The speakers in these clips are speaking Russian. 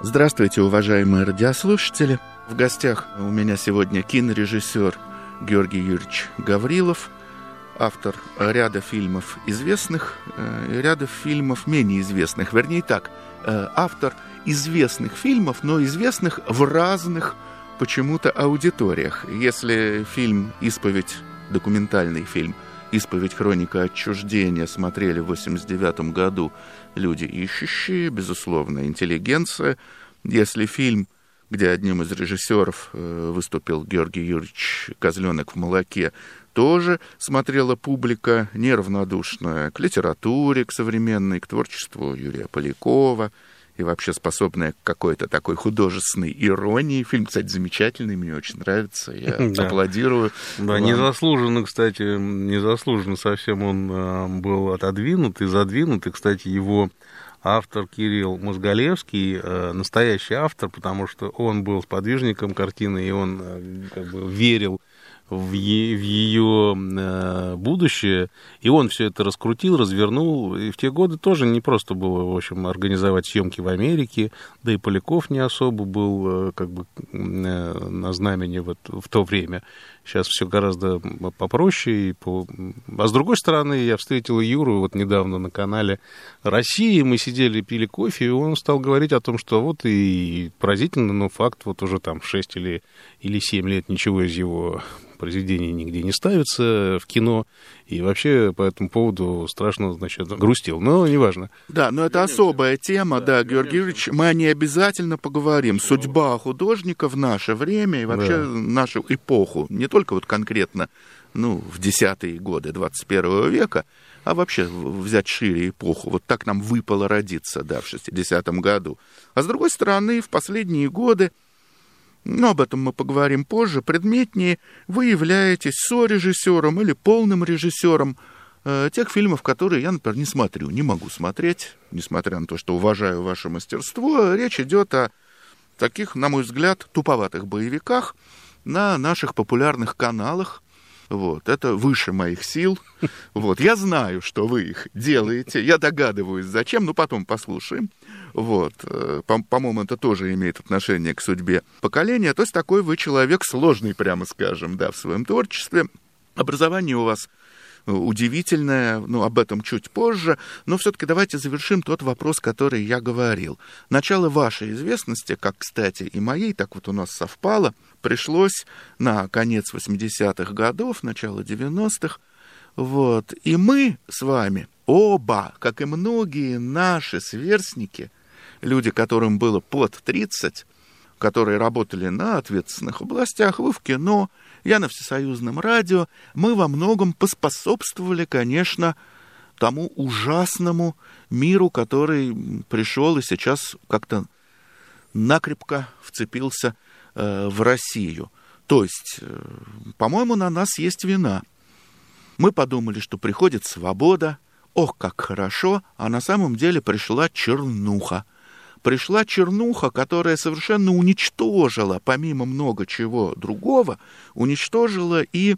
Здравствуйте, уважаемые радиослушатели. В гостях у меня сегодня кинорежиссер Георгий Юрьевич Гаврилов, автор ряда фильмов известных и ряда фильмов менее известных. Вернее так, автор известных фильмов, но известных в разных почему-то аудиториях. Если фильм «Исповедь», документальный фильм «Исповедь. Хроника отчуждения» смотрели в 1989 году люди ищущие, безусловно, интеллигенция. Если фильм, где одним из режиссеров выступил Георгий Юрьевич Козленок в молоке, тоже смотрела публика неравнодушная к литературе, к современной, к творчеству Юрия Полякова и вообще способная к какой-то такой художественной иронии. Фильм, кстати, замечательный, мне очень нравится, я аплодирую. Да, незаслуженно, кстати, незаслуженно совсем он был отодвинут и задвинут, и, кстати, его автор Кирилл Мозголевский, настоящий автор, потому что он был сподвижником картины, и он как бы верил в ее будущее, и он все это раскрутил, развернул, и в те годы тоже не просто было, в общем, организовать съемки в Америке, да и Поляков не особо был как бы на знамени в то время. Сейчас все гораздо попроще. А с другой стороны, я встретил Юру вот недавно на канале «Россия», мы сидели, пили кофе, и он стал говорить о том, что вот и поразительно, но факт, вот уже там 6 или 7 лет ничего из его произведений нигде не ставится в кино, и вообще по этому поводу страшно, значит, грустил, но неважно. Да, но это особая тема, да, Георгий Юрьевич, мы о ней обязательно поговорим. Судьба художника в наше время и вообще нашу эпоху, не только вот конкретно, в 10-е годы 21 века, а вообще взять шире эпоху. Вот так нам выпало родиться, да, в 60-м году. А с другой стороны, в последние годы, об этом мы поговорим позже, предметнее, вы являетесь сорежиссером или полным режиссером тех фильмов, которые я, например, не смотрю, не могу смотреть, несмотря на то, что уважаю ваше мастерство. Речь идет о таких, на мой взгляд, туповатых боевиках на наших популярных каналах. Вот, это выше моих сил. Вот, я знаю, что вы их делаете, я догадываюсь, зачем, но потом послушаем. Вот, по-моему, это тоже имеет отношение к судьбе поколения. То есть такой вы человек сложный, прямо скажем, да, в своем творчестве. Образование у вас удивительное, об этом чуть позже, но все-таки давайте завершим тот вопрос, который я говорил. Начало вашей известности, как, кстати, и моей, так вот у нас совпало, пришлось на конец 80-х годов, начало 90-х, вот, и мы с вами оба, как и многие наши сверстники, люди, которым было под 30, которые работали на ответственных областях, вы в кино, я на всесоюзном радио, мы во многом поспособствовали, конечно, тому ужасному миру, который пришел и сейчас как-то накрепко вцепился в Россию. То есть, по-моему, на нас есть вина. Мы подумали, что приходит свобода, ох, как хорошо, а на самом деле пришла чернуха. Пришла чернуха, которая совершенно уничтожила, помимо много чего другого, уничтожила и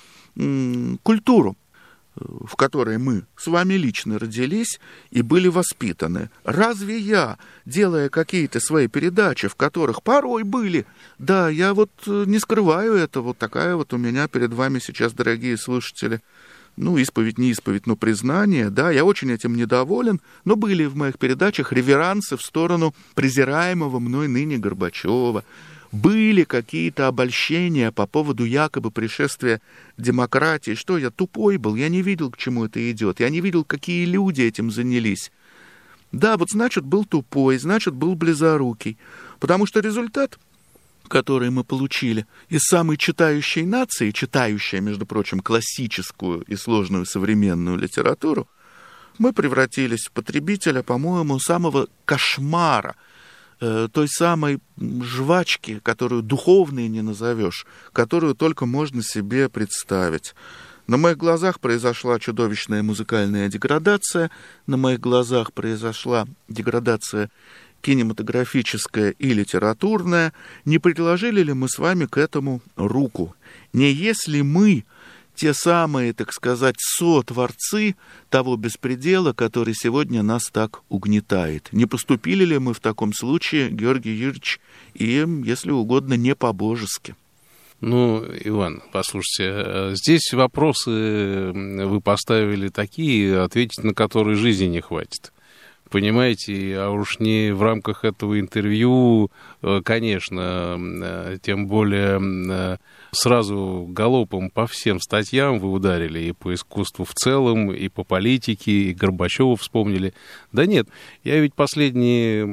культуру, в которой мы с вами лично родились и были воспитаны. Разве я, делая какие-то свои передачи, в которых порой были, да, я вот не скрываю это, вот такая вот у меня перед вами сейчас, дорогие слушатели, исповедь, не исповедь, но признание, да, я очень этим недоволен, но были в моих передачах реверансы в сторону презираемого мной ныне Горбачева, были какие-то обольщения по поводу якобы пришествия демократии, что я тупой был, я не видел, к чему это идет, я не видел, какие люди этим занялись. Да, вот значит, был тупой, значит, был близорукий, потому что результат, которые мы получили из самой читающей нации, читающая, между прочим, классическую и сложную современную литературу, мы превратились в потребителя, по-моему, самого кошмара, той самой жвачки, которую духовной не назовешь, которую только можно себе представить. На моих глазах произошла чудовищная музыкальная деградация, на моих глазах произошла деградация кинематографическая и литературная. Не приложили ли мы с вами к этому руку? Не если мы те самые, так сказать, сотворцы того беспредела, который сегодня нас так угнетает. Не поступили ли мы в таком случае, Георгий Юрьевич, и, если угодно, не по-божески? Ну, Иван, послушайте, здесь вопросы вы поставили такие, ответить на которые жизни не хватит. Понимаете, а уж не в рамках этого интервью, конечно, тем более сразу галопом по всем статьям вы ударили, и по искусству в целом, и по политике, и Горбачева вспомнили. Да нет, я ведь последние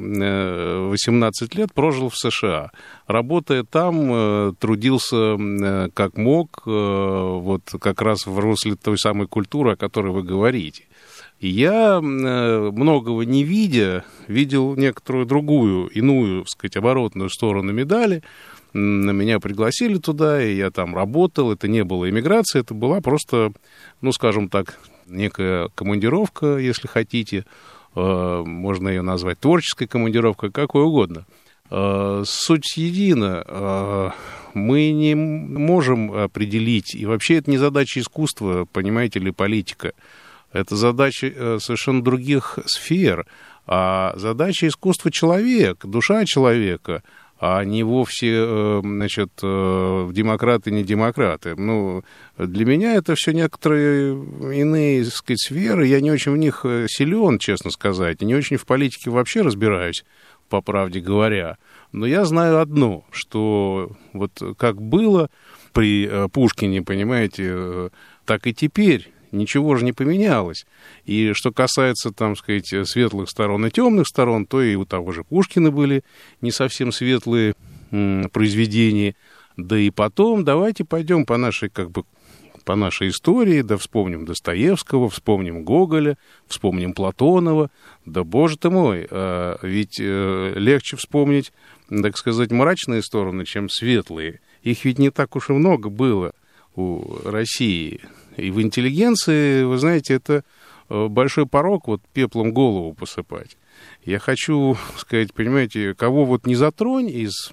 18 лет прожил в США. Работая там, трудился как мог, вот как раз в русле той самой культуры, о которой вы говорите. И я, многого не видя, видел некоторую другую, иную, так сказать, оборотную сторону медали. Меня пригласили туда, и я там работал. Это не было иммиграция, это была просто, ну, скажем так, некая командировка, если хотите. Можно ее назвать творческой командировкой, какой угодно. Суть едина. Мы не можем определить, и вообще это не задача искусства, понимаете ли, политика. Это задача совершенно других сфер. А задача искусства человека, душа человека, а не вовсе, значит, демократы, не демократы. Ну, для меня это все некоторые иные, так сказать, сферы. Я не очень в них силен, честно сказать. Не очень в политике вообще разбираюсь, по правде говоря. Но я знаю одно, что вот как было при Пушкине, понимаете, так и теперь. Ничего же не поменялось. И что касается, там, сказать, светлых сторон и темных сторон, то и у того же Пушкина были не совсем светлые произведения. Да и потом давайте пойдем по нашей, как бы, по нашей истории, да вспомним Достоевского, вспомним Гоголя, вспомним Платонова. Да, боже ты мой, ведь легче вспомнить, так сказать, мрачные стороны, чем светлые. Их ведь не так уж и много было у России. И в интеллигенции, вы знаете, это большой порок, вот пеплом голову посыпать. Я хочу сказать, понимаете, кого вот не затронь из,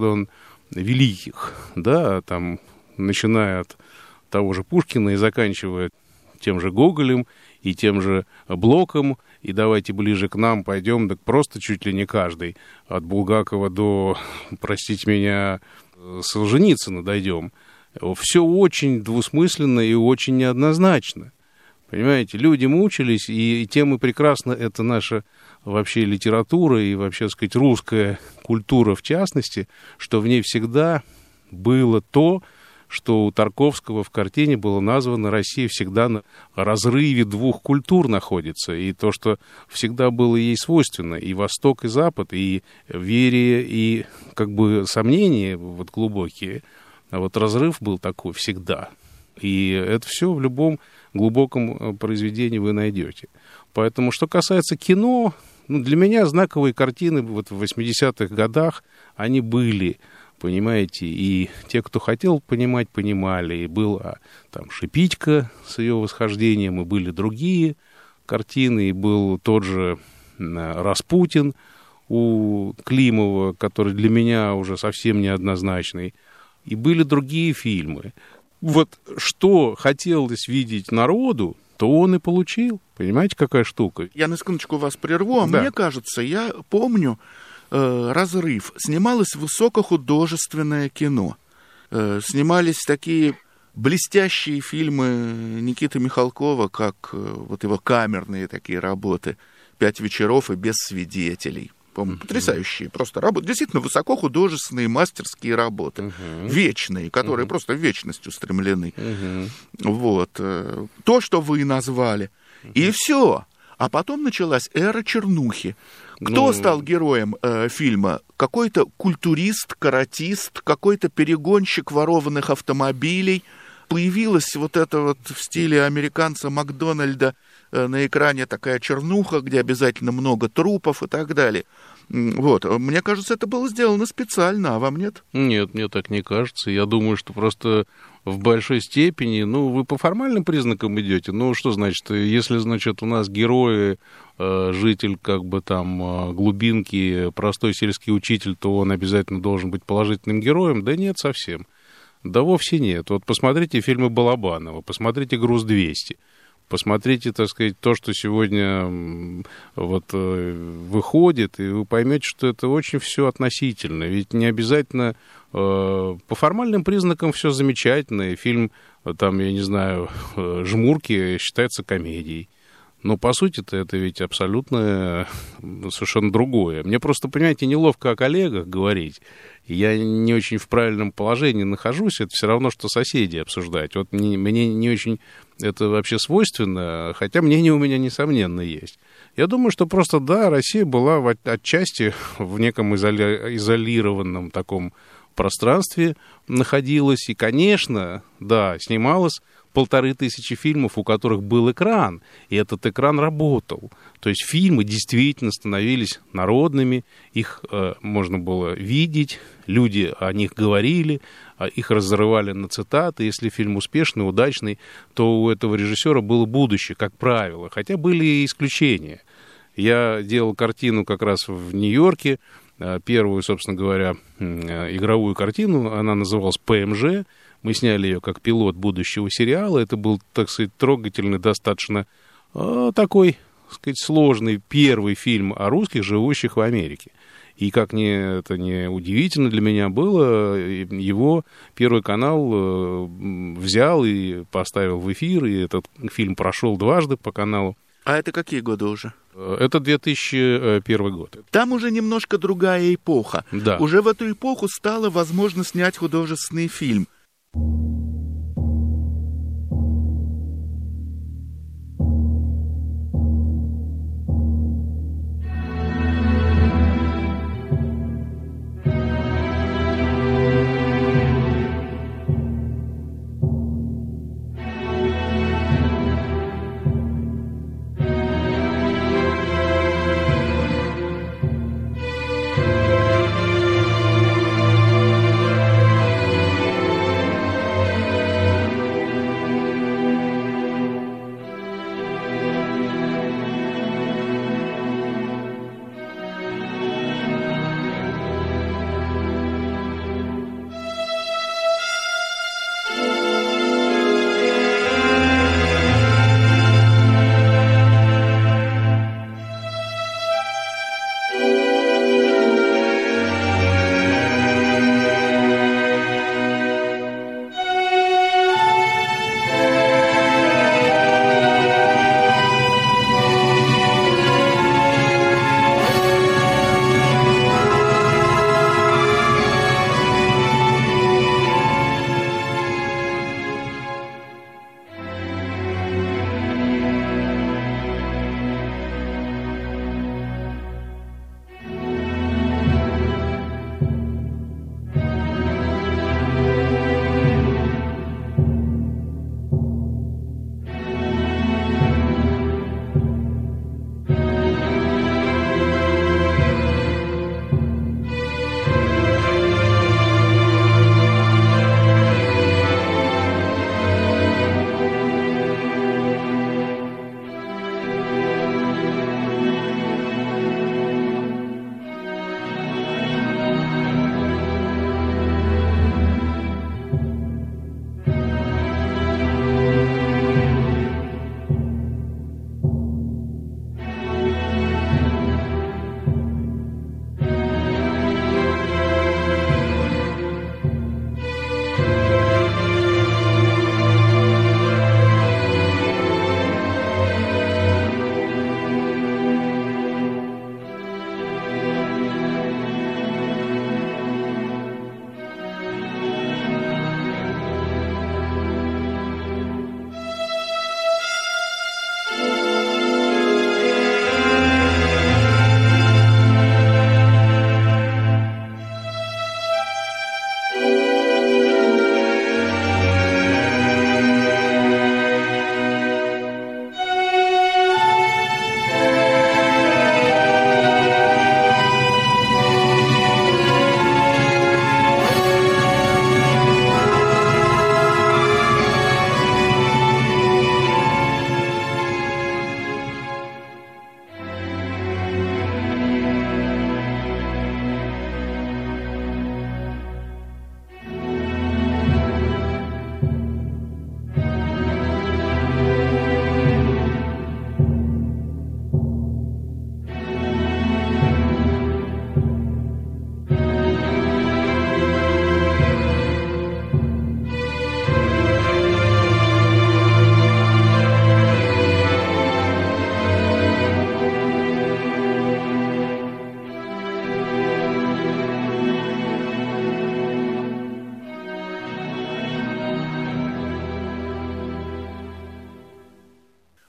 великих, да, там, начиная от того же Пушкина и заканчивая тем же Гоголем и тем же Блоком, и давайте ближе к нам пойдем, так просто чуть ли не каждый, от Булгакова до, простите меня, Солженицына дойдем. Все очень двусмысленно и очень неоднозначно. Понимаете, люди мучились, и тем и прекрасна это наша вообще литература и вообще, так сказать, русская культура в частности, что в ней всегда было то, что у Тарковского в картине было названо «Россия всегда на разрыве двух культур находится», и то, что всегда было ей свойственно, и Восток, и Запад, и верие, и как бы сомнения вот глубокие. А вот разрыв был такой всегда. И это все в любом глубоком произведении вы найдете. Поэтому, что касается кино, ну, для меня знаковые картины вот в 80-х годах, они были, понимаете, и те, кто хотел понимать, понимали. И была там «Шипитька» с ее восхождением, и были другие картины, и был тот же «Распутин» у Климова, который для меня уже совсем неоднозначный. И были другие фильмы. Вот что хотелось видеть народу, то он и получил. Понимаете, какая штука? Я на секундочку вас прерву. Да. Мне кажется, я помню «Разрыв». Снималось высокохудожественное кино. Снимались такие блестящие фильмы Никиты Михалкова, как вот его камерные такие работы «5 вечеров» и «Без свидетелей». По-моему, потрясающие просто работы. Действительно, высокохудожественные, мастерские работы. Вечные, которые просто в вечность устремлены. Вот. То, что вы назвали. И все. А потом началась эра чернухи. Кто стал героем фильма? Какой-то культурист, каратист, какой-то перегонщик ворованных автомобилей. Появилась вот эта вот в стиле американца Макдональда на экране такая чернуха, где обязательно много трупов и так далее. Вот. Мне кажется, это было сделано специально, а вам нет? Нет, мне так не кажется. Я думаю, что просто в большой степени, ну, вы по формальным признакам идете. Ну, что значит, если, значит, у нас герои, житель, как бы там, глубинки, простой сельский учитель, то он обязательно должен быть положительным героем? Да нет, совсем. Да вовсе нет. Вот посмотрите фильмы Балабанова, посмотрите «Груз-200». Посмотрите, так сказать, то, что сегодня вот выходит, и вы поймете, что это очень все относительно. Ведь не обязательно по формальным признакам все замечательно. И фильм, там, я не знаю, «Жмурки» считается комедией. Но, по сути-то, это ведь абсолютно совершенно другое. Мне просто, понимаете, неловко о коллегах говорить. Я не очень в правильном положении нахожусь. Это все равно, что соседи обсуждать. Вот мне не очень это вообще свойственно, хотя мнение у меня, несомненно, есть. Я думаю, что просто, да, Россия была отчасти в неком изолированном таком пространстве находилась. И, конечно, да, снималась 1500 фильмов, у которых был экран, и этот экран работал. То есть фильмы действительно становились народными, их можно было видеть, люди о них говорили, их разрывали на цитаты. Если фильм успешный, удачный, то у этого режиссера было будущее, как правило. Хотя были и исключения. Я делал картину как раз в Нью-Йорке, первую, собственно говоря, игровую картину, она называлась «ПМЖ». Мы сняли ее как пилот будущего сериала. Это был, так сказать, трогательный, достаточно такой, так сказать, сложный первый фильм о русских, живущих в Америке. И как это не удивительно для меня было, его Первый канал взял и поставил в эфир, и этот фильм прошел дважды по каналу. А это какие годы уже? Это 2001 год. Там уже немножко другая эпоха. Да. Уже в эту эпоху стало возможно снять художественный фильм.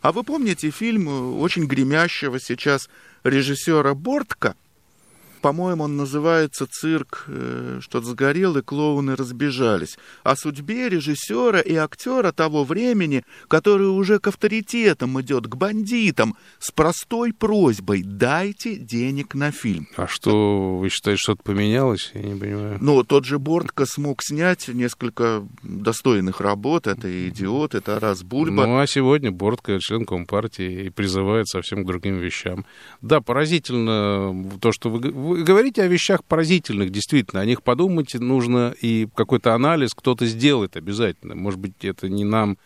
А вы помните фильм очень гремящего сейчас режиссера Бортко? По-моему, он называется «Цирк что-то сгорел, и клоуны разбежались». О судьбе режиссера и актера того времени, который уже к авторитетам идет, к бандитам, с простой просьбой: дайте денег на фильм. А что, вы считаете, что-то поменялось? Я не понимаю. Ну, тот же Бортко смог снять несколько достойных работ. Это «Идиот», это «Тарас Бульба». Ну, а сегодня Бортко член Компартии и призывает совсем к другим вещам. Да, поразительно то, что вы говорите о вещах поразительных, действительно. О них подумать нужно, и какой-то анализ кто-то сделает обязательно. Может быть, это не нам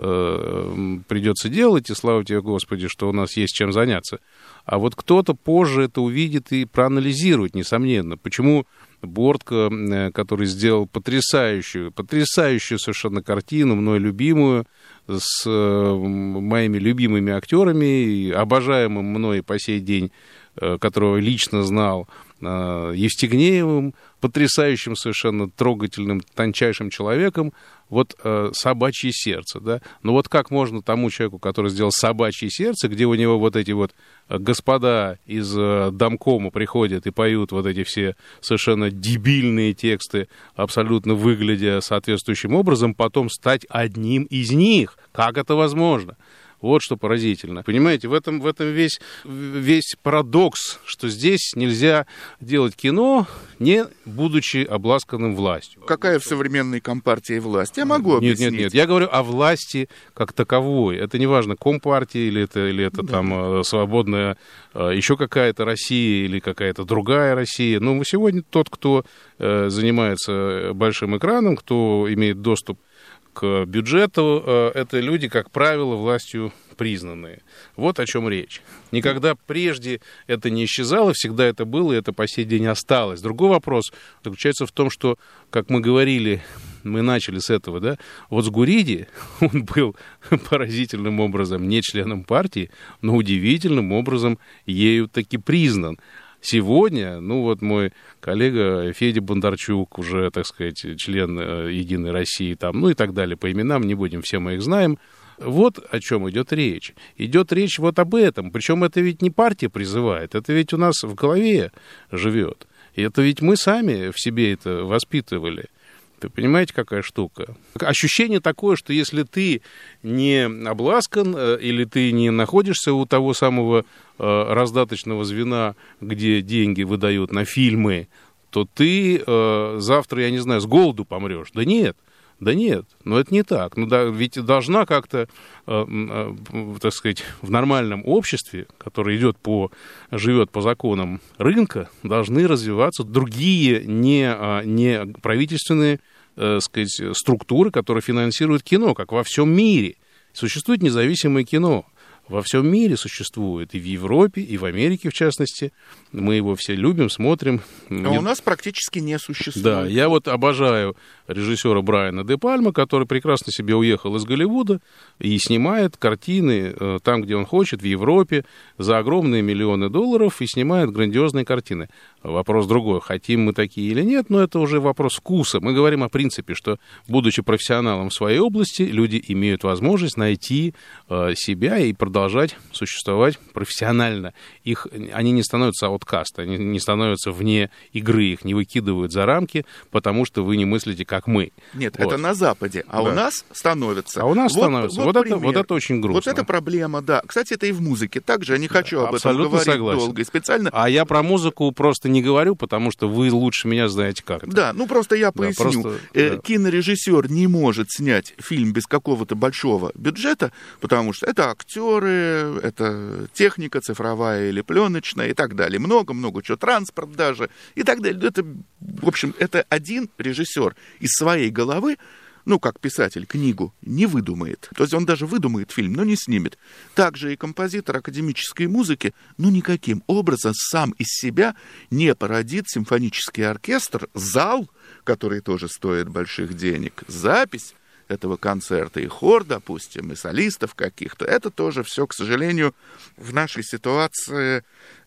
придется делать, и слава тебе, Господи, что у нас есть чем заняться. А вот кто-то позже это увидит и проанализирует, несомненно. Почему Бортко, который сделал потрясающую совершенно картину, мной любимую, с моими любимыми актерами, и обожаемым мной по сей день, которого лично знал, Евстигнеевым, потрясающим, совершенно трогательным, тончайшим человеком, вот «Собачье сердце», да? Ну вот как можно тому человеку, который сделал «Собачье сердце», где у него вот эти вот господа из домкома приходят и поют вот эти все совершенно дебильные тексты, абсолютно выглядя соответствующим образом, потом стать одним из них? Как это возможно? Вот что поразительно. Понимаете, в этом весь парадокс, что здесь нельзя делать кино, не будучи обласканным властью. Какая в современной Компартии власть? Я могу объяснить. Нет. Я говорю о власти как таковой. Это не важно, Компартия или это да, там свободная еще какая-то Россия или какая-то другая Россия. Но сегодня тот, кто занимается большим экраном, кто имеет доступ к бюджету, это люди, как правило, властью признанные. Вот о чем речь. Никогда прежде это не исчезало, всегда это было, и это по сей день осталось. Другой вопрос заключается в том, что, как мы говорили, мы начали с этого, да, вот с Гуриди он был поразительным образом не членом партии, но удивительным образом ею таки признан. Сегодня, вот мой коллега Федя Бондарчук, уже, так сказать, член «Единой России», там, и так далее, по именам, не будем, все мы их знаем. Вот о чем идет речь. Идет речь вот об этом. Причем это ведь не партия призывает, это ведь у нас в голове живет. И это ведь мы сами в себе это воспитывали. Вы понимаете, какая штука? Ощущение такое, что если ты не обласкан или ты не находишься у того самого раздаточного звена, где деньги выдают на фильмы, то ты завтра, я не знаю, с голоду помрешь. Да нет, но это не так. Ведь должна как-то, так сказать, в нормальном обществе, которое живет по законам рынка, должны развиваться другие не правительственные, сказать, структуры, которые финансируют кино, как во всем мире. Существует независимое кино. Во всем мире существует, и в Европе, и в Америке, в частности. Мы его все любим, смотрим. А у нас практически не существует. Да, я вот обожаю режиссера Брайана де Пальма, который прекрасно себе уехал из Голливуда и снимает картины там, где он хочет, в Европе, за огромные миллионы долларов, и снимает грандиозные картины. Вопрос другой, хотим мы такие или нет, но это уже вопрос вкуса. Мы говорим о принципе, что, будучи профессионалом в своей области, люди имеют возможность найти себя и продолжать существовать профессионально. Они не становятся ауткаст, они не становятся вне игры, их не выкидывают за рамки, потому что вы не мыслите, как мы. Нет, вот. Это на Западе, а да. У нас становится. Вот это очень грустно. Вот это проблема, да. Кстати, это и в музыке также, я не хочу об этом говорить согласен. Долго и специально. А я про музыку просто не говорю, потому что вы лучше меня знаете, как это. Да, просто я поясню. Кинорежиссер не может снять фильм без какого-то большого бюджета, потому что это актеры, это техника цифровая или пленочная и так далее. Много-много чего, транспорт даже и так далее. Это, в общем, это один режиссер из своей головы, как писатель, книгу не выдумает. То есть он даже выдумает фильм, но не снимет. Также и композитор академической музыки, никаким образом сам из себя не породит симфонический оркестр, зал, который тоже стоит больших денег, запись этого концерта, и хор, допустим, и солистов каких-то. Это тоже все, к сожалению, в нашей ситуации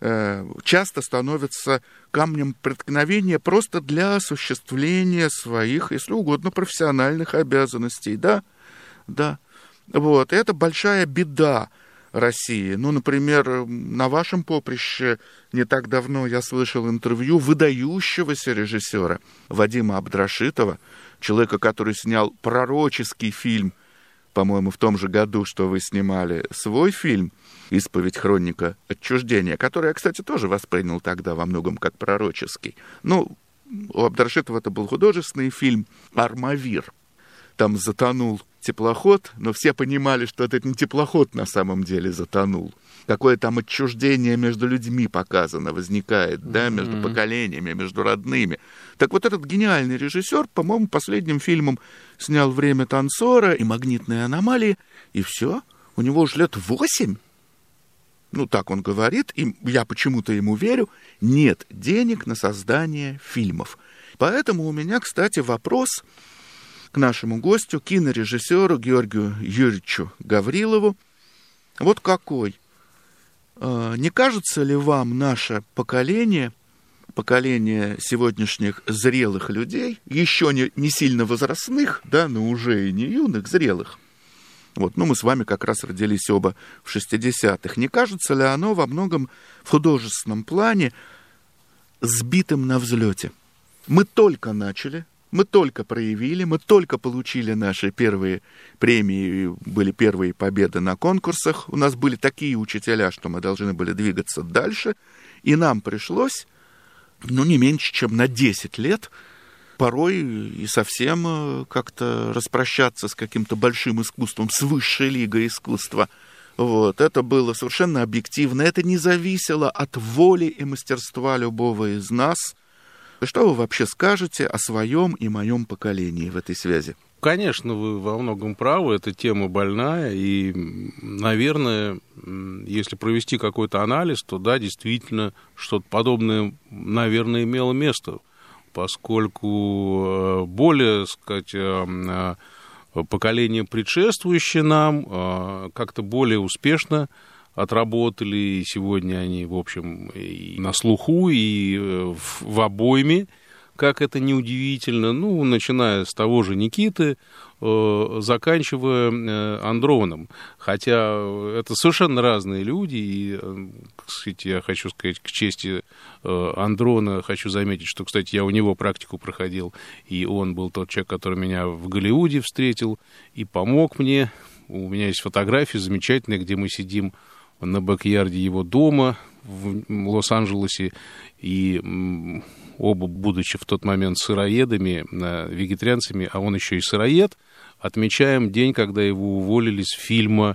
часто становится камнем преткновения просто для осуществления своих, если угодно, профессиональных обязанностей. Да. Вот. Это большая беда России. Ну, например, на вашем поприще не так давно я слышал интервью выдающегося режиссера Вадима Абдрашитова, человека, который снял пророческий фильм, по-моему, в том же году, что вы снимали свой фильм «Исповедь хроника отчуждения», который я, кстати, тоже воспринял тогда во многом как пророческий. Ну, у Абдрашитова это был художественный фильм «Армавир». Там затонул теплоход, но все понимали, что это не теплоход на самом деле затонул. Какое там отчуждение между людьми показано, возникает, да, между поколениями, между родными. Так вот этот гениальный режиссер, по-моему, последним фильмом снял «Время танцора» и «Магнитные аномалии», и все, у него уже лет 8. Ну, так он говорит, и я почему-то ему верю, нет денег на создание фильмов. Поэтому у меня, кстати, вопрос к нашему гостю, кинорежиссеру Георгию Юрьевичу Гаврилову. Вот какой. Не кажется ли вам наше поколение сегодняшних зрелых людей, еще не сильно возрастных, да, но уже и не юных, зрелых? Вот, ну, мы с вами как раз родились оба в 60-х. Не кажется ли оно во многом в художественном плане сбитым на взлете? Мы только начали, мы только проявили, мы только получили наши первые премии, были первые победы на конкурсах. У нас были такие учителя, что мы должны были двигаться дальше. И нам пришлось, ну, не меньше, чем на 10 лет, порой и совсем как-то распрощаться с каким-то большим искусством, с высшей лигой искусства. Вот. Это было совершенно объективно. Это не зависело от воли и мастерства любого из нас. Что вы вообще скажете о своем и моем поколении в этой связи? Конечно, вы во многом правы, эта тема больная, и, наверное, если провести какой-то анализ, то да, действительно, что-то подобное, наверное, имело место, поскольку более, сказать, поколение предшествующее нам как-то более успешно отработали, и сегодня они, в общем, и на слуху, и в обойме, как это неудивительно, ну, начиная с того же Никиты, заканчивая Андроном. Хотя это совершенно разные люди, и, кстати, я хочу сказать, к чести Андрона, хочу заметить, что, кстати, я у него практику проходил, и он был тот человек, который меня в Голливуде встретил и помог мне. У меня есть фотографии замечательные, где мы сидим на бэк-ярде его дома в Лос-Анджелесе, и оба, будучи в тот момент сыроедами, вегетарианцами, а он еще и сыроед, отмечаем день, когда его уволили с фильма,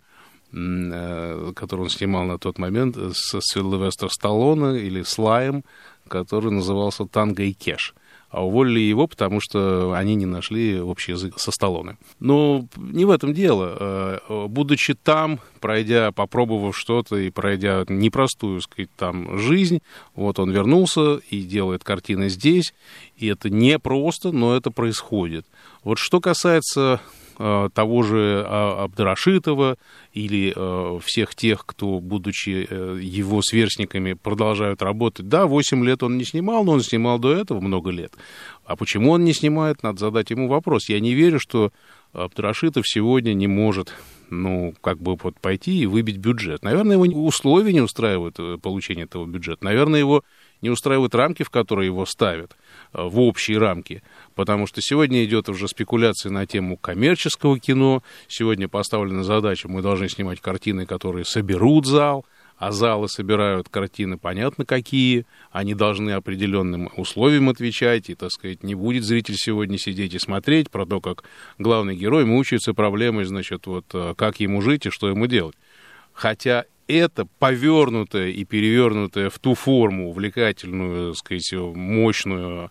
который он снимал на тот момент, со Сильвестр Сталлоне или Слаем, который назывался «Танго и Кэш». А уволили его, потому что они не нашли общий язык со Сталлоне. Но не в этом дело. Будучи там, попробовав что-то и пройдя непростую, сказать, там жизнь, вот он вернулся и делает картины здесь. И это не просто, но это происходит. Вот что касается того же Абдрашитова или всех тех, кто, будучи его сверстниками, продолжают работать. Да, 8 лет он не снимал, но он снимал до этого много лет. А почему он не снимает, надо задать ему вопрос. Я не верю, что Абдрашитов сегодня не может, ну, как бы вот пойти и выбить бюджет. Наверное, его условия не устраивают получение этого бюджета. Наверное, его не устраивают рамки, в которые его ставят, в общие рамки. Потому что сегодня идет уже спекуляция на тему коммерческого кино. Сегодня поставлена задача, мы должны снимать картины, которые соберут зал, а залы собирают картины, понятно какие. Они должны определенным условиям отвечать, и, так сказать, не будет зритель сегодня сидеть и смотреть про то, как главный герой мучается проблемой, значит, вот как ему жить и что ему делать. Хотя это повернутое и перевернутое в ту форму увлекательную, так сказать, мощную,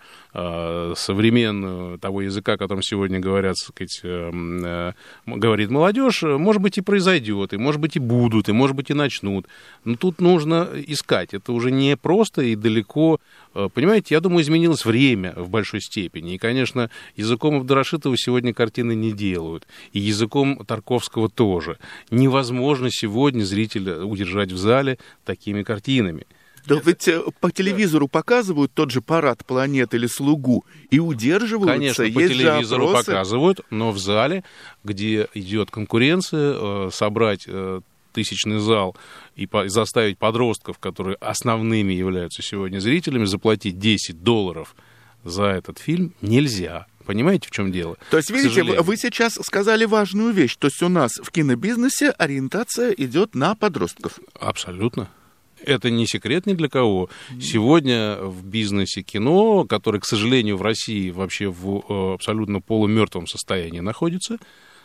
современную того языка, которым сегодня говорят, так сказать, говорит молодежь, может быть, и произойдет, и, может быть, и будут, и, может быть, и начнут. Но тут нужно искать. Это уже не просто и далеко. Понимаете, я думаю, изменилось время в большой степени. И, конечно, языком Абдрашитова сегодня картины не делают. И языком Тарковского тоже. Невозможно сегодня зрителя удержать в зале такими картинами. Да ведь по телевизору показывают тот же «Парад планет» или «Слугу» и удерживаются. Конечно, по телевизору показывают, но в зале, где идет конкуренция, собрать тысячный зал и заставить подростков, которые основными являются сегодня зрителями, заплатить $10 за этот фильм нельзя. Понимаете, в чем дело? То есть, видите, вы сейчас сказали важную вещь. То есть у нас в кинобизнесе ориентация идет на подростков. Абсолютно. Это не секрет ни для кого. Сегодня в бизнесе кино, который, к сожалению, в России вообще в абсолютно полумертвом состоянии находится,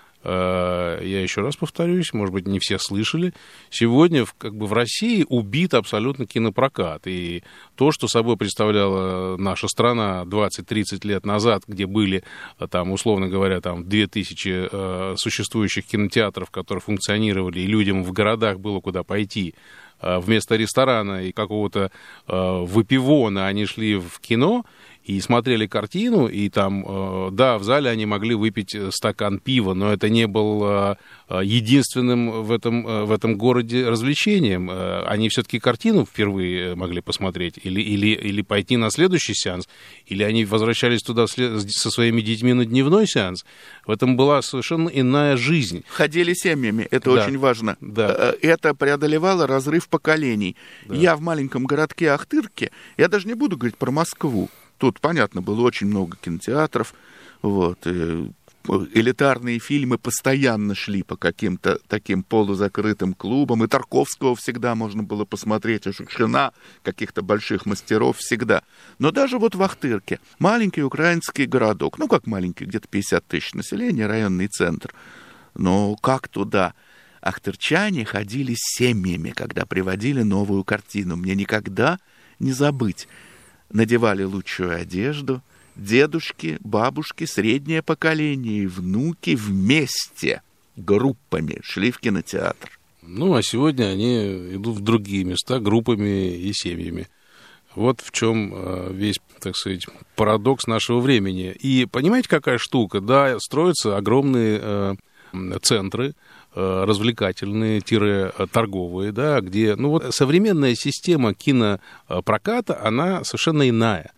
я еще раз повторюсь, может быть, не все слышали, сегодня в России убит абсолютно кинопрокат. И то, что собой представляла наша страна 20-30 лет назад, где были, там, условно говоря, там, 2000 существующих кинотеатров, которые функционировали, и людям в городах было куда пойти, вместо ресторана и какого-то выпивона они шли в кино и смотрели картину, и там, да, в зале они могли выпить стакан пива, но это не был единственным в этом городе развлечением. Они все-таки картину впервые могли посмотреть, или пойти на следующий сеанс, или они возвращались туда со своими детьми на дневной сеанс. В этом была совершенно иная жизнь. Ходили семьями, это очень важно. Да. Это преодолевало разрыв поколений. Да. Я в маленьком городке Ахтырке, я даже не буду говорить про Москву, тут, понятно, было очень много кинотеатров, вот, элитарные фильмы постоянно шли по каким-то таким полузакрытым клубам, и Тарковского всегда можно было посмотреть, и Шукшина, каких-то больших мастеров всегда. Но даже вот в Ахтырке, маленький украинский городок, ну как маленький, где-то 50 тысяч населения, районный центр, но как туда? Ахтырчане ходили с семьями, когда приводили новую картину. Мне никогда не забыть. Надевали лучшую одежду, дедушки, бабушки, среднее поколение и внуки вместе, группами шли в кинотеатр. Ну, а сегодня они идут в другие места группами и семьями. Вот в чем весь, так сказать, парадокс нашего времени. И понимаете, какая штука? Да, строятся огромные центры, развлекательные, торговые, да, где, ну вот современная система кинопроката, она совершенно иная.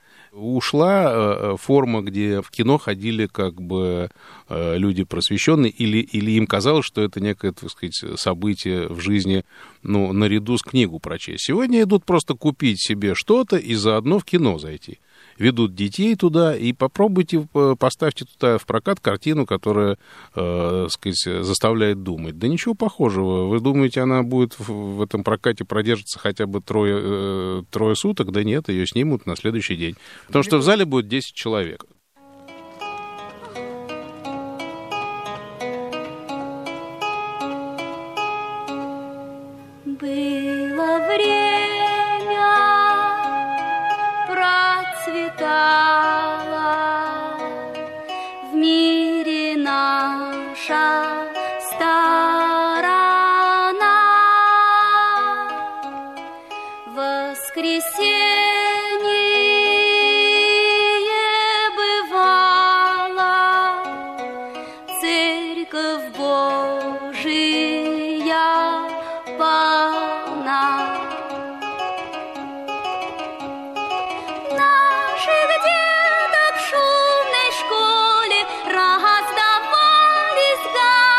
Ушла форма, где в кино ходили как бы люди просвещенные, или им казалось, что это некое, так сказать, событие в жизни, ну, наряду с книгу прочесть. Сегодня идут просто купить себе что-то и заодно в кино зайти. Ведут детей туда, и попробуйте, поставьте туда в прокат картину, которая, сказать, заставляет думать. Да ничего похожего. Вы думаете, она будет в этом прокате продержаться хотя бы трое суток? Да нет, ее снимут на следующий день. Потому что в зале будет 10 человек. Было время, процветала в мире наша сторона. Воскресенье бывало, церковь Божия полна. Наших деток в шумной школе раздавались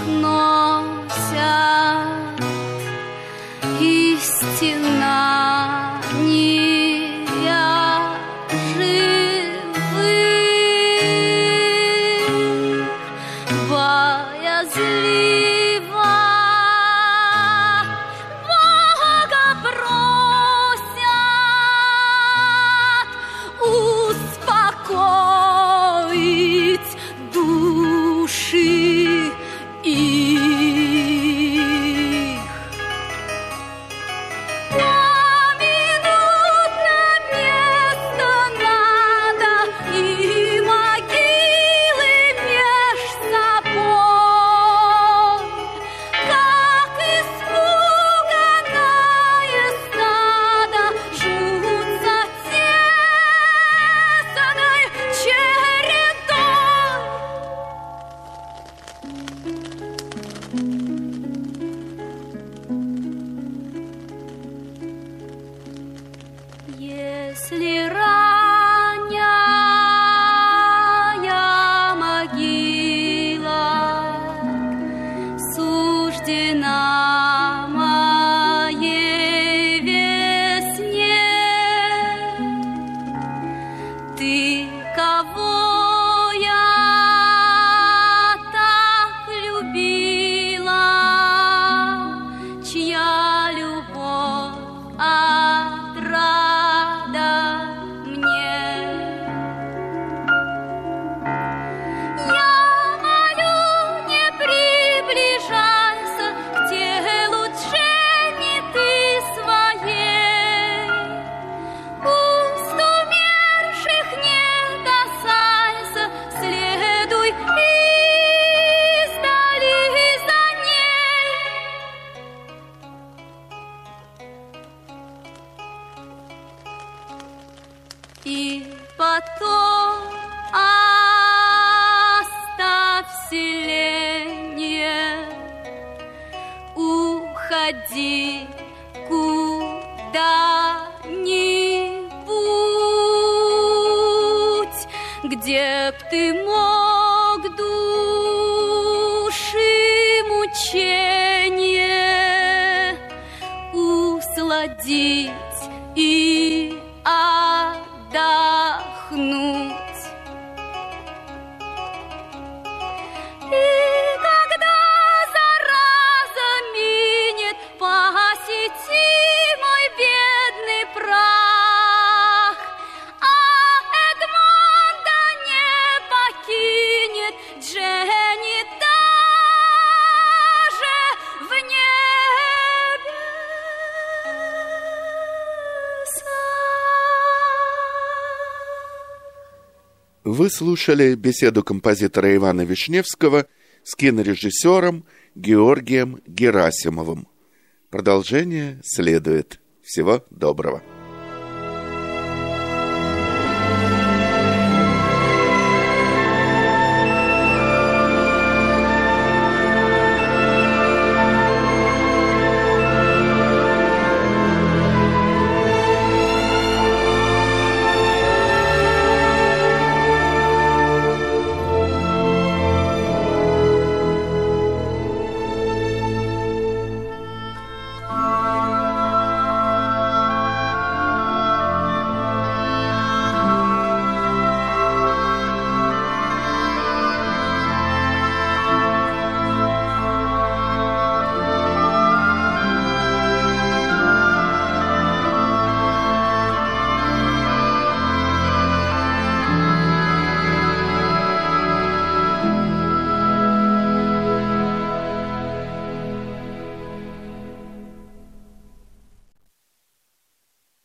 носят истина не живых, боязливо Бога просят успокоить души их. Поминутно место надо и могилы меж собой, как испуганное стадо жмутся тесной чередой. Если ранняя могила суждена моей весне, ты, кого я так любила, чья любовь отрада мне. Я молю, не приближайся к телу дженниты своей, уст умерших не касайся, следуй издали за ней. И потом оставь селение, уходи куда-нибудь, где б ты мог души мучение усладить и отдохнуть. И когда зараза минет, посети мой бедный прах, а Эдмонда не покинет Дженни даже в небесах. Вы слушали беседу композитора Ивана Вишневского с кинорежиссером Георгием Герасимовым. Продолжение следует. Всего доброго.